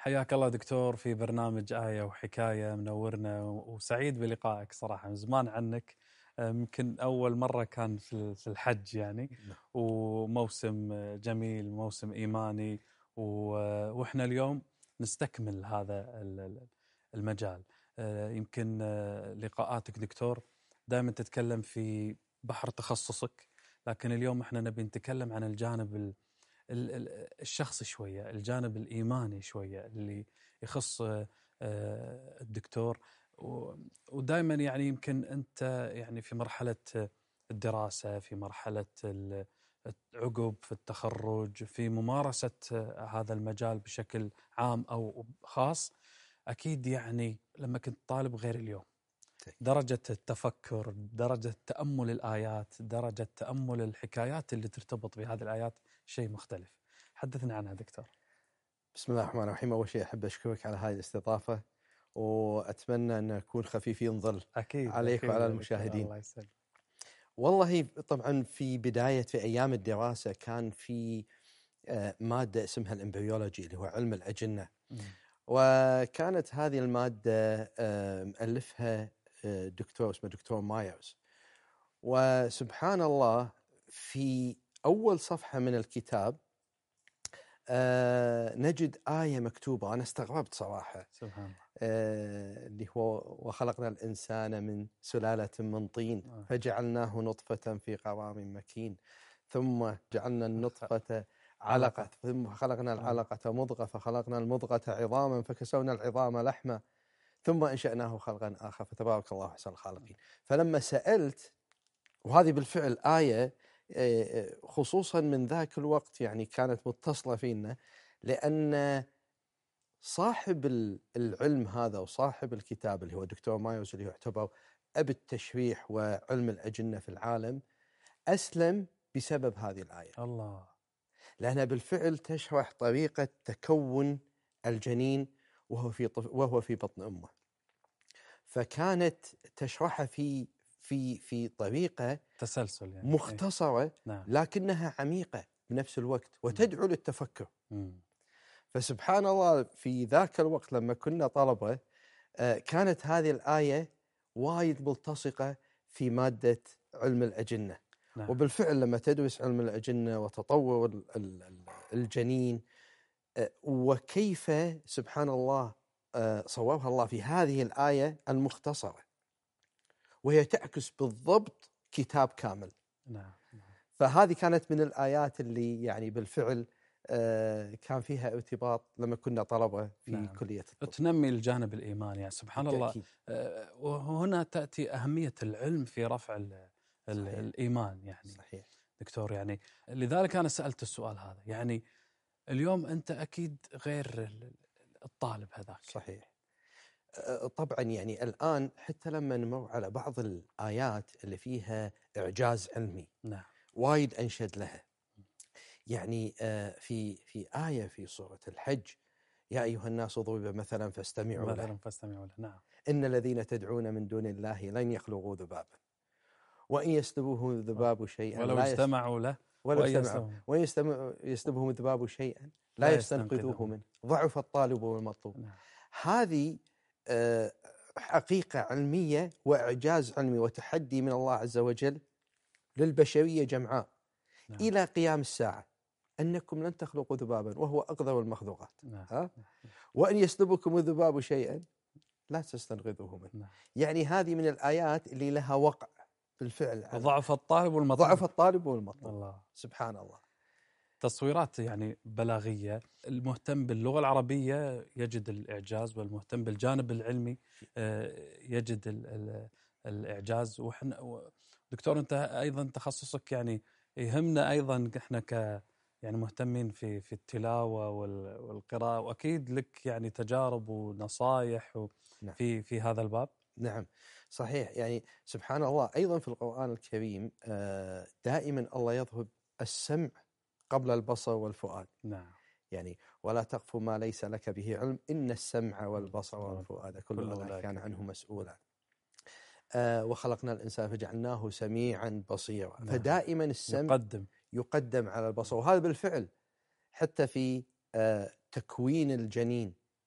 حياك الله دكتور في برنامج آية وحكاية، منورنا وسعيد بلقائك صراحة. من زمان عنك، يمكن أول مرة كان في الحج يعني، وموسم جميل، موسم إيماني، وإحنا اليوم نستكمل هذا المجال. يمكن لقاءاتك دكتور دائما تتكلم في بحر تخصصك، لكن اليوم إحنا نبي نتكلم عن الجانب الشخصي شوية، الجانب الإيماني شوية اللي يخص الدكتور. ودائما يعني يمكن أنت يعني في مرحلة الدراسة، في مرحلة عقب في التخرج، في ممارسة هذا المجال بشكل عام أو خاص، أكيد يعني لما كنت طالب غير اليوم، درجة التفكر، درجة تأمل الآيات، درجة تأمل الحكايات اللي ترتبط بهذه الآيات شيء مختلف. حدثنا عنها دكتور. بسم الله الرحمن الرحيم. أول شيء أحب أشكرك على هذه الاستضافة، وأتمنى أن نكون خفيفين ظل أكيد عليك أكيد وعلى المشاهدين. الله المشاهدين. والله طبعا في أيام الدراسة كان في مادة اسمها الإمبريولوجي اللي هو علم الأجنة. وكانت هذه المادة مؤلفها دكتور اسمه دكتور مايرز. وسبحان الله في أول صفحة من الكتاب نجد آية مكتوبة، أنا استغربت صراحة. سبحان الله. اللي هو وخلقنا الإنسان من سلالة من طين فجعلناه نطفة في قرار مكين ثم جعلنا النطفة علقة ثم خلقنا العلقة مضغة فخلقنا المضغة عظاما فكسونا العظام لحما ثم أنشأناه خلقا آخر فتبارك الله أحسن الخالقين. فلما سألت، وهذه بالفعل آية خصوصا من ذاك الوقت يعني كانت متصلة فينا، لأن صاحب العلم هذا وصاحب الكتاب اللي هو دكتور مايرز اللي يعتبر أب التشريح وعلم الأجنة في العالم أسلم بسبب هذه الآية. الله. لأنها بالفعل تشرح طريقة تكون الجنين وهو في بطن أمه، فكانت تشرحها في طريقة تسلسل يعني مختصرة نعم. لكنها عميقة بنفس الوقت وتدعو للتفكر. مم. فسبحان الله في ذاك الوقت لما كنا طلبة كانت هذه الآية وايد ملتصقة في مادة علم الأجنة. نعم. وبالفعل لما تدرس علم الأجنة وتطور الجنين وكيف سبحان الله صورها الله في هذه الآية المختصرة، وهي تعكس بالضبط كتاب كامل. نعم. فهذه كانت من الآيات اللي يعني بالفعل كان فيها ارتباط لما كنا طلبة في نعم. كلية الطب. تنمي الجانب الإيماني يعني سبحان بالتأكيد. الله. وهنا تأتي أهمية العلم في رفع صحيح. الإيمان يعني. صحيح دكتور يعني لذلك أنا سألت السؤال هذا. يعني اليوم أنت أكيد غير الطالب هذاك. صحيح. طبعا يعني الآن حتى لما نمر على بعض الآيات اللي فيها إعجاز علمي نعم. وايد أنشد لها. يعني في آية في سورة الحج: يا أيها الناس ضرب مثلا فاستمعوا له نعم. إن الذين تدعون من دون الله لن يخلقوا ذبابا وإن يسلبوهم الذباب شيئا ولو اجتمعوا له وإن يسلبهم الذباب شيئا لا يستنقذوه منه ضعف الطالب والمطلوب. نعم. هذه حقيقة علمية وإعجاز علمي وتحدي من الله عز وجل للبشرية جمعاء. نعم. إلى قيام الساعة أنكم لن تخلقوا ذبابا وهو أقدر المخلوقات. نعم. وأن يسلبكم الذباب شيئا لا تستنقذوه منه. نعم. يعني هذه من الآيات اللي لها وقع بالفعل. ضعف الطالب والمطلوب. ضعف الطالب والمطلوب. الله. سبحان الله. تصويرات يعني بلاغية. المهتم باللغة العربية يجد الإعجاز، والمهتم بالجانب العلمي يجد الإعجاز. وإحنا دكتور أنت أيضا تخصصك يعني يهمنا أيضا إحنا يعني مهتمين في التلاوة والقراءة، وأكيد لك يعني تجارب ونصائح نعم. في هذا الباب. نعم صحيح. يعني سبحان الله أيضا في القرآن الكريم دائما الله يضرب السمع قبل البصر والفؤاد. نعم. يعني ولا تقف ما ليس لك به علم إن السمع والبصر والفؤاد كل أولئك كان عنه مسؤولا. وخلقنا الإنسان فجعلناه سميعا بصيرا. نعم. فدائما السمع يقدم على البصر. وهذا بالفعل حتى في تكوين الجنين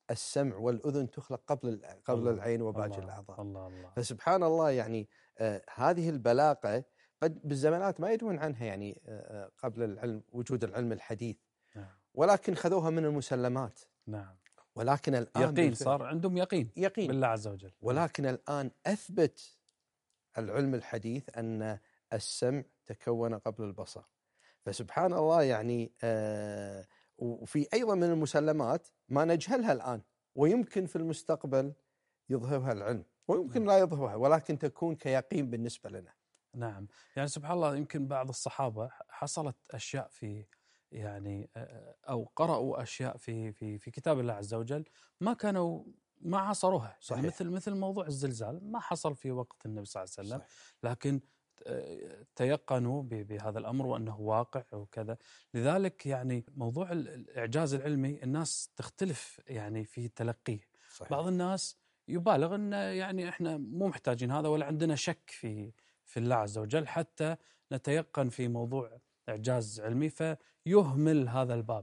السمع والأذن تخلق قبل العين وباقي الأعضاء. الله. فسبحان الله يعني هذه البلاغة قد بالزمانات ما يدرون عنها يعني قبل العلم، وجود العلم الحديث، ولكن خذوها من المسلمات. نعم. ولكن الآن يقين، صار عندهم يقين بالله عز وجل. ولكن الآن أثبت العلم الحديث أن السمع تكون قبل البصر. فسبحان الله يعني وفي أيضا من المسلمات ما نجهلها الآن، ويمكن في المستقبل يظهرها العلم، ويمكن لا يظهرها، ولكن تكون كيقين بالنسبة لنا. نعم. يعني سبحان الله، يمكن بعض الصحابة حصلت أشياء في يعني أو قرأوا أشياء في كتاب الله عز وجل ما عصروها. يعني مثل موضوع الزلزال ما حصل في وقت النبي صلى الله عليه وسلم. صحيح. لكن تيقنوا بهذا الأمر وأنه واقع وكذا. لذلك يعني موضوع الإعجاز العلمي الناس تختلف يعني في تلقيه. صحيح. بعض الناس يبالغ أن يعني إحنا مو محتاجين هذا، ولا عندنا شك في الله عز وجل حتى نتيقن في موضوع إعجاز علمي، فيهمل هذا الباب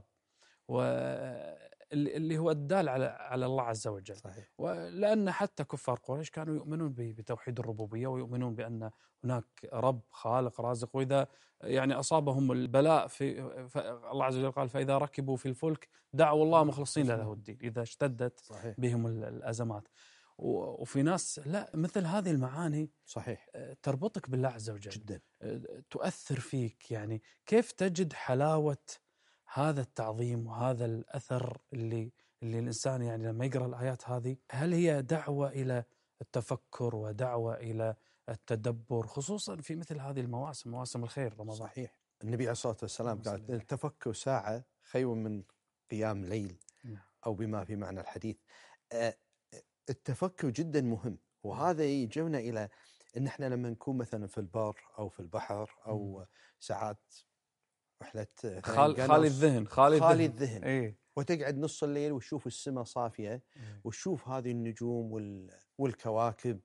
واللي هو الدال على الله عز وجل. صحيح. ولأن حتى كفار قريش كانوا يؤمنون بتوحيد الربوبية، ويؤمنون بأن هناك رب خالق رازق، وإذا يعني أصابهم البلاء الله عز وجل قال فإذا ركبوا في الفلك دعوا الله مخلصين له الدين إذا اشتدت. صحيح. بهم الأزمات. وفي ناس لا، مثل هذه المعاني صحيح تربطك بالله عز وجل جدا، تؤثر فيك. يعني كيف تجد حلاوة هذا التعظيم وهذا الأثر اللي الإنسان يعني لما يقرأ الآيات هذه؟ هل هي دعوة إلى التفكر ودعوة إلى التدبر، خصوصا في مثل هذه المواسم، مواسم الخير رمضان؟ صحيح. النبي عليه الصلاة والسلام قال التفكر ساعة خير من قيام ليل، أو بما في معنى الحديث. التفكر جدا مهم، وهذا يجينا إلى أن احنا لما نكون مثلا في البر أو في البحر أو ساعات رحلة خالي الذهن إيه؟ وتقعد نص الليل وتشوف السماء صافية وتشوف هذه النجوم والكواكب،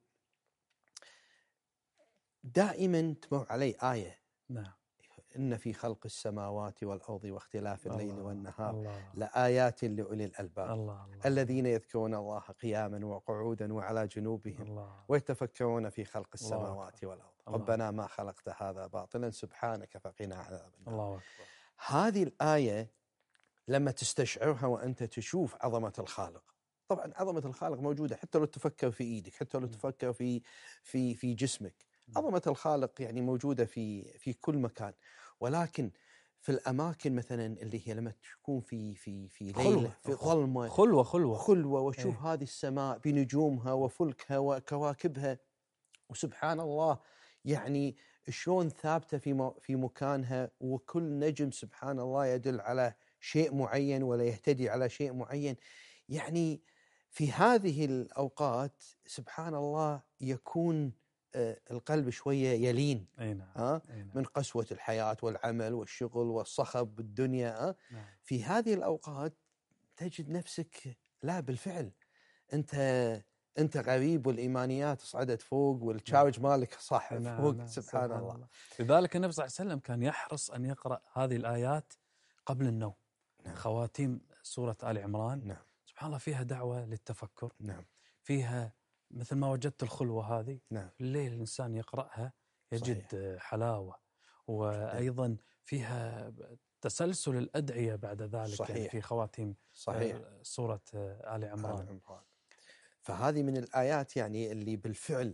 دائما تمر علي آية. نعم. إن في خلق السماوات والأرض واختلاف الليل والنهار لآيات لأولي الألباب الذين يذكرون الله قياما وقعودا وعلى جنوبهم ويتفكرون في خلق السماوات والأرض ربنا ما خلقت هذا باطلا سبحانك فقنا عذاب النار. هذه الآية لما تستشعرها وأنت تشوف عظمة الخالق، طبعا عظمة الخالق موجودة حتى لو تفكر في إيدك، حتى لو تفكر في جسمك. عظمة الخالق يعني موجودة في كل مكان، ولكن في الأماكن مثلا اللي هي لما تكون في ليلة في ظلمة خلوة وتشوف هذه السماء بنجومها وفلكها وكواكبها، وسبحان الله يعني شلون ثابتة في مكانها، وكل نجم سبحان الله يدل على شيء معين ولا يهتدي على شيء معين. يعني في هذه الأوقات سبحان الله يكون القلب شوية يلين. من قسوة الحياة والعمل والشغل والصخب بالدنيا. في هذه الأوقات تجد نفسك لا بالفعل أنت غريب، والإيمانيات صعدت فوق والتشارج مالك صح فوق. سبحان الله. لذلك النبي صلى الله عليه وسلم كان يحرص أن يقرأ هذه الآيات قبل النوم. خواتيم سورة آل عمران. سبحان الله فيها دعوة للتفكر. فيها مثل ما وجدت الخلوة هذه. في الليل الإنسان يقرأها يجد صحيح. حلاوة، وأيضا فيها تسلسل الأدعية بعد ذلك. صحيح. يعني في خواتيم صحيح. سورة آل عمران. فهذه من الآيات يعني اللي بالفعل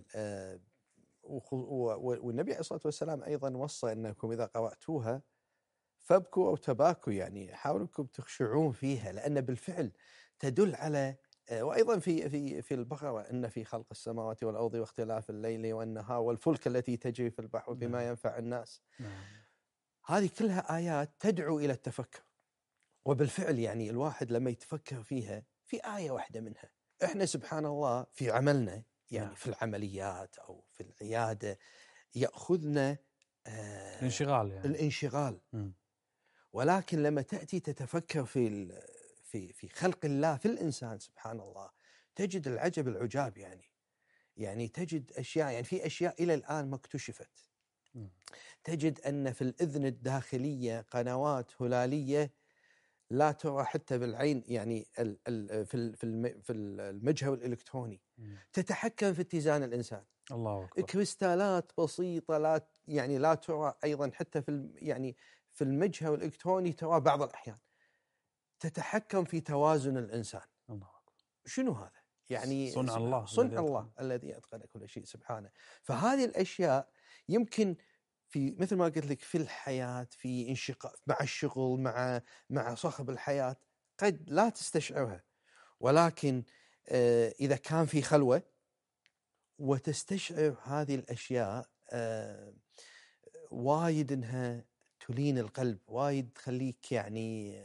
والنبي عليه الصلاة والسلام أيضا وصى أنكم إذا قرأتوها فابكوا أو تباكوا، يعني حاولوا أنكم تخشعون فيها، لأن بالفعل تدل على وأيضا في البقرة إن في خلق السماوات والأرض واختلاف الليل والنهار والفلك التي تجري في البحر بما ينفع الناس. هذه كلها آيات تدعو إلى التفكر، وبالفعل يعني الواحد لما يتفكر فيها في آية واحدة منها، إحنا سبحان الله في عملنا يعني في العمليات أو في العيادة يأخذنا الانشغال. ولكن لما تأتي تتفكر في خلق الله في الإنسان سبحان الله تجد العجب العجاب. يعني تجد أشياء، يعني في أشياء إلى الآن ما اكتشفت. تجد أن في الأذن الداخلية قنوات هلالية لا ترى حتى بالعين، يعني في المجهر الإلكتروني تتحكم في اتزان الإنسان. الله أكبر. كريستالات بسيطة لا ترى أيضا حتى يعني في المجهر الإلكتروني، ترى بعض الأحيان تتحكم في توازن الإنسان. الله أكبر. شنو هذا؟ يعني صنع الله الذي أتقن كل شيء سبحانه. فهذه الأشياء يمكن في مثل ما قلت لك في الحياة، في انشقاق مع الشغل، مع صخب الحياة، قد لا تستشعرها، ولكن إذا كان في خلوة وتستشعر هذه الأشياء، وايد إنها تلين القلب، وايد تخليك يعني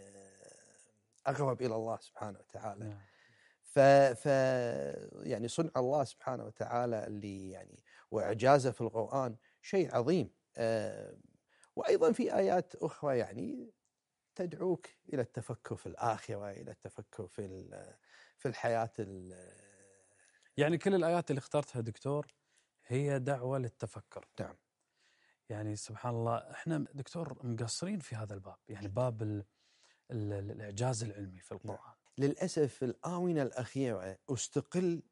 أقرب إلى الله سبحانه وتعالى. نعم. ف يعني صنع الله سبحانه وتعالى اللي يعني وإعجازه في القرآن شيء عظيم. وأيضا في آيات أخرى يعني تدعوك إلى التفكر في الآخرة، إلى التفكر في الحياة. يعني كل الآيات اللي اخترتها دكتور هي دعوة للتفكر. نعم. يعني سبحان الله، احنا دكتور مقصرين في هذا الباب، يعني باب الإعجاز العلمي في القرآن. نعم. للأسف الآونة الأخيرة استقل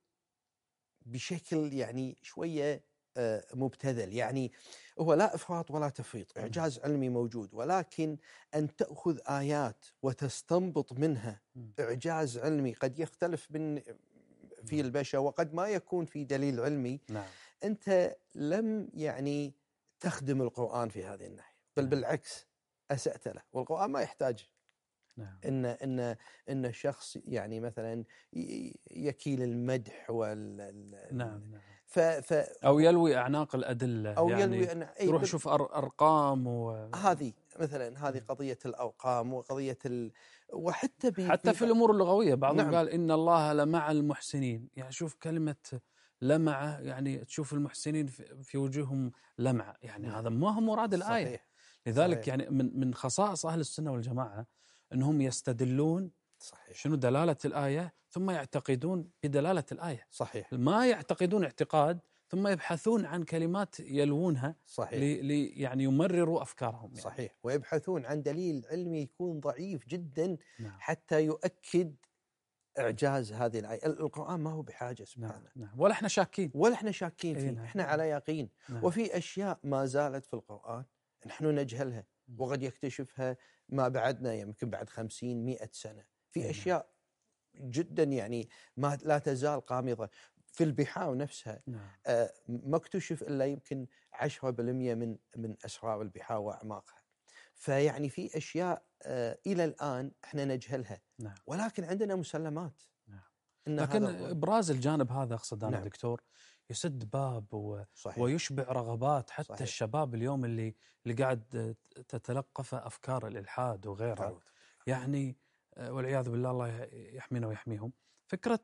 بشكل يعني شوية مبتذل، يعني هو لا إفراط ولا تفريط، إعجاز علمي موجود، ولكن أن تأخذ آيات وتستنبط منها إعجاز علمي قد يختلف في البشر، وقد ما يكون في دليل علمي. نعم. أنت لم يعني تخدم القرآن في هذه الناحية، بل بالعكس أسأت له. والقرآن ما يحتاج نعم. إن الشخص يعني مثلا يكيل المدح نعم. أو يلوي أعناق الأدلة، أو يعني يلوي يروح يشوف أرقام هذه مثلا هذه قضية الأرقام وقضية وحتى حتى في الأمور اللغوية بعضهم نعم. قال إن الله لمع المحسنين، يعني شوف كلمة لمعة، يعني تشوف المحسنين في وجوههم لمعة، يعني نعم. هذا ما هو مراد الآية. صحيح. لذلك صحيح. يعني من خصائص أهل السنة والجماعة أنهم يستدلون صحيح. شنو دلالة الآية ثم يعتقدون بدلالة الآية. صحيح. ما يعتقدون اعتقاد ثم يبحثون عن كلمات يلوونها. صحيح. يعني يمرروا أفكارهم يعني. صحيح. ويبحثون عن دليل علمي يكون ضعيف جدا. نعم. حتى يؤكد إعجاز هذه الآية. القرآن ما هو بحاجة سبحانه. نعم. ولا احنا شاكين فيه. نعم. احنا على يقين. نعم. وفي أشياء ما زالت في القرآن نحن نجهلها، وقد يكتشفها ما بعدنا يمكن بعد 50-100 سنة. في أشياء جدا يعني ما لا تزال غامضة في البحار نفسها. نعم. ما اكتشف إلا يمكن 10% من أسرار البحار وأعماقها. فيعني في أشياء إلى الآن احنا نجهلها. نعم. ولكن عندنا مسلمات. نعم. لكن إبراز الجانب هذا أقصد أنا. نعم. دكتور يسد باب ويشبع رغبات حتى. صحيح. الشباب اليوم اللي قاعد تتلقف أفكار الإلحاد وغيرها. يعني والعياذ بالله، الله يحمينا ويحميهم. فكرة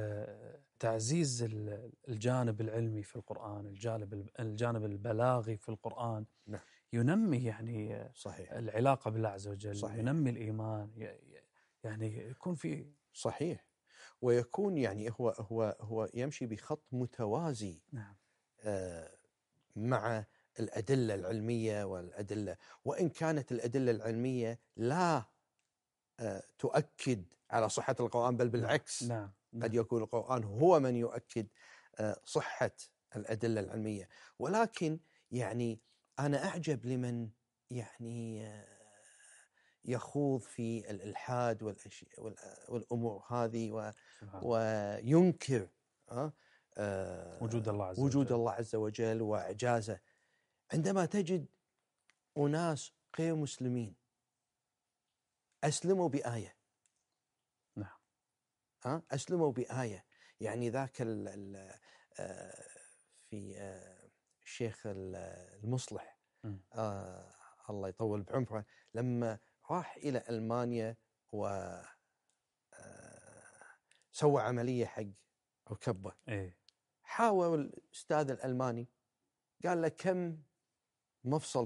تعزيز الجانب العلمي في القرآن، الجانب البلاغي في القرآن. نعم. ينمي يعني صحيح. العلاقة بالله عز وجل. صحيح. ينمي الإيمان، يعني يكون في. صحيح. ويكون يعني هو يمشي بخط متوازي. نعم. مع الأدلة العلمية والأدلة، وإن كانت الأدلة العلمية لا تؤكد على صحة القرآن، بل بالعكس. نعم. قد يكون القرآن هو من يؤكد صحة الأدلة العلمية. ولكن يعني أنا أعجب لمن يعني يخوض في الإلحاد والأمور هذه وينكر وجود الله عز وجل وإعجازه. عندما تجد أناس غير مسلمين أسلموا بآية. نعم. أسلموا بآية. يعني ذاك في الشيخ المصلح الله يطول بعمره، لما راح إلى ألمانيا وسوى عملية حق ركبه. حاول الأستاذ الألماني قال له كم مفصل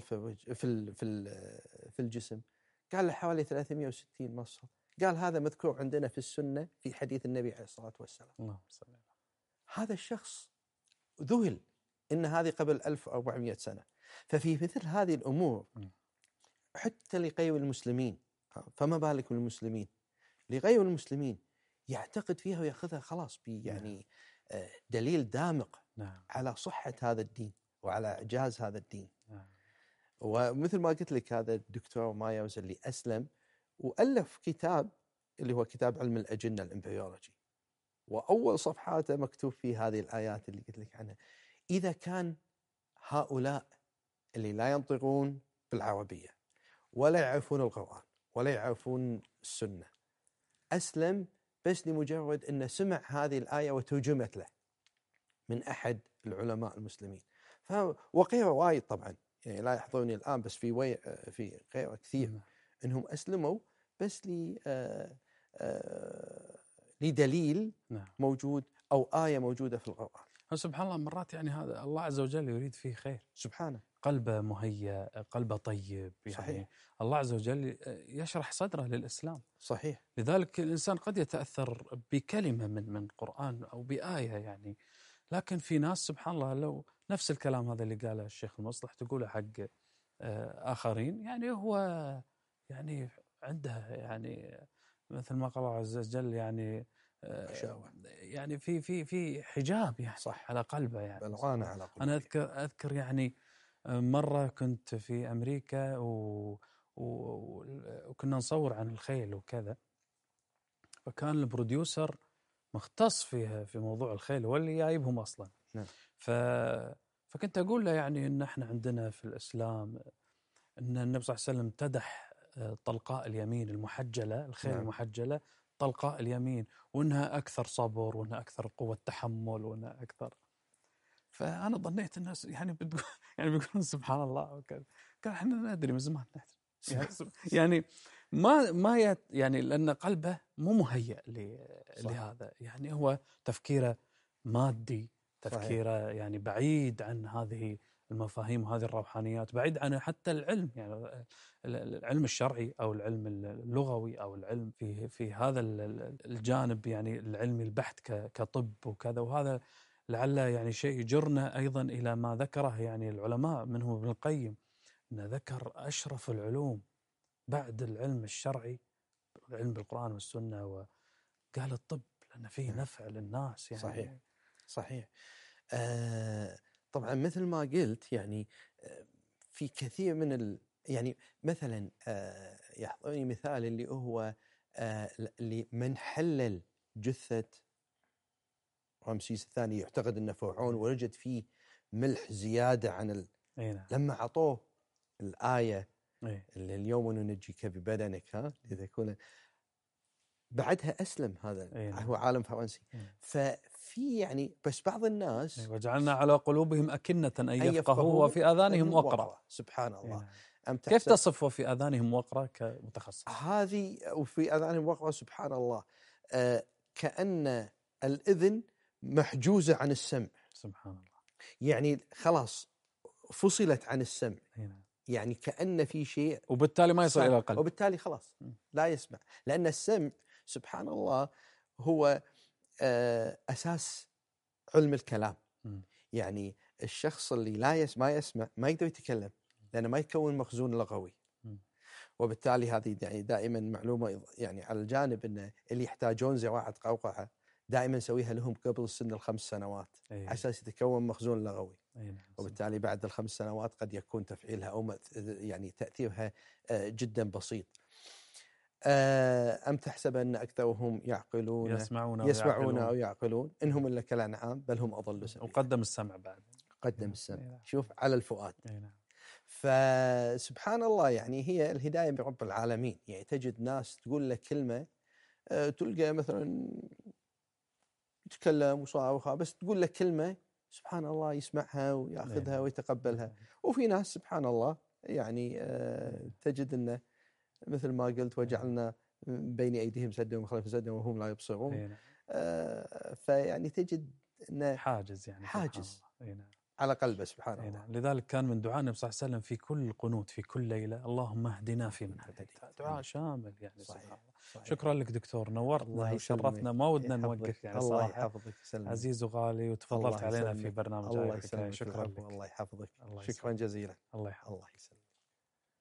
في الجسم؟ قال له حوالي 360 مفصل. قال هذا مذكور عندنا في السنة في حديث النبي عليه الصلاة والسلام. اللهم صل على. هذا الشخص ذهل إن هذه قبل 1400 سنة. ففي مثل هذه الأمور حتى لغير المسلمين فما بالك بالمسلمين. لغير المسلمين يعتقد فيها ويأخذها خلاص يعني دليل دامغ على صحة هذا الدين وعلى إعجاز هذا الدين. ومثل ما قلت لك هذا الدكتور مايرز اللي أسلم وألف كتاب اللي هو كتاب علم الأجنة الإمبريولوجي، وأول صفحاته مكتوب فيه هذه الآيات اللي قلت لك عنها. إذا كان هؤلاء اللي لا ينطقون بالعربية ولا يعرفون القرآن ولا يعرفون السنة أسلم بس لمجرد أنه سمع هذه الآية وترجمت له من أحد العلماء المسلمين، وغيره وايد طبعا يعني لا يحضرني الآن، بس في غيره كثير أنهم أسلموا بس لدليل موجود أو آية موجودة في القرآن. سبحان الله، مرات يعني هذا الله عز وجل يريد فيه خير سبحانه، قلبه مهيأ، قلبه طيب يعني. صحيح. الله عز وجل يشرح صدره للإسلام. صحيح. لذلك الإنسان قد يتأثر بكلمة من قرآن أو بآية يعني، لكن في ناس سبحان الله لو نفس الكلام هذا اللي قاله الشيخ المصلح تقوله حق آخرين، يعني هو يعني عنده يعني مثل ما قال الله عز وجل يعني يعني في حجاب يعني صح على قلبه يعني. على قلبه. أنا أذكر يعني مرة كنت في أمريكا وكنا نصور عن الخيل وكذا، فكان البروديوسر مختص في موضوع الخيل واللي جايبهم أصلا. فكنت أقول له يعني إن إحنا عندنا في الإسلام إن النبي صلى الله عليه وسلم امتدح طلقاء اليمين المحجلة، الخيل المحجلة طلقاء اليمين، وإنها أكثر صبر وإنها أكثر قوة تحمل وإنها أكثر. فأنا ظنيت الناس يعني بيقولون سبحان الله وكذا. قال إحنا ندري من زمان يعني ما يعني لأن قلبه مو مهيأ لهذا، يعني هو تفكيره مادي، تفكيره يعني بعيد عن هذه المفاهيم وهذه الروحانيات، بعيد عن حتى العلم يعني العلم الشرعي أو العلم اللغوي أو العلم في هذا الجانب يعني العلمي البحت كطب وكذا. وهذا لعل يعني شيء يجرنا أيضا إلى ما ذكره يعني العلماء منهم ابن القيم، أنه ذكر أشرف العلوم بعد العلم الشرعي العلم بالقرآن والسنة، وقال الطب لأن فيه نفع للناس يعني. صحيح. طبعا مثل ما قلت يعني في كثير من يعني مثلا يحضرني مثال اللي هو اللي من حلل جثة رمسيس الثاني يعتقد أنه فرعون ووجد فيه ملح زيادة عن لما عطوه الآية اللي اليوم ننجيك ببدنك لتكون بعدها أسلم. هذا هو عالم فرنسي. ففي يعني بس بعض الناس وجعلنا على قلوبهم أكنة أن يفقهوا وفي آذانهم وقرا. سبحان الله. كيف تصف وفي آذانهم وقرا كمتخصص؟ هذه وفي آذانهم وقرا سبحان الله كأن الإذن محجوزة عن السمع. سبحان الله. يعني خلاص فصلت عن السمع. يعني كأن في شيء وبالتالي ما يصل إلى القلب، وبالتالي خلاص لا يسمع، لأن السمع سبحان الله هو أساس علم الكلام. يعني الشخص اللي ما يسمع ما يقدر يتكلم لأنه ما يكون مخزون لغوي. وبالتالي هذه يعني دائما معلومة يعني على الجانب أن اللي يحتاجون زراعة قوقعة دائما نسويها لهم قبل سن 5 سنوات على أساس يتكون مخزون لغوي. وبالتالي بعد 5 سنوات قد يكون تفعيلها أو يعني تأثيرها جدا بسيط. أم تحسب أن أكثرهم يعقلون يسمعون أو يعقلون إنهم إلا كالأنعام بل هم أضل سبيلا. وقدم السمع بعد. قدم السمع. شوف على الفؤاد. فسبحان الله يعني هي الهداية من رب العالمين. يعني تجد ناس تقول لك كلمة تلقى مثلا يتكلم وصاوخها بس تقول لك كلمة سبحان الله يسمعها ويأخذها ويتقبلها. وفي ناس سبحان الله يعني تجد أنه مثل ما قلت وجعلنا بين أيديهم سدا ومن خلفهم سدا وهم لا يبصرون. فيعني تجد أنه حاجز يعني حاجز على قلبه سبحان الله. لذلك كان من دعاء النبي صلى الله عليه وسلم في كل قنوت في كل ليلة اللهم اهدنا فيمن هديت. دعاء شامل يعني. صحيح. سبحان الله. شكرا لك دكتور، نورتنا وشرفتنا، ما ودنا نوقف يعني الله صراحة. يحفظك عزيز وغالي وتفضلت علينا في برنامج الله يسلمك. شكرا لك. الله يحفظك. شكرا جزيلا. الله يحفظك. الله يسلمك.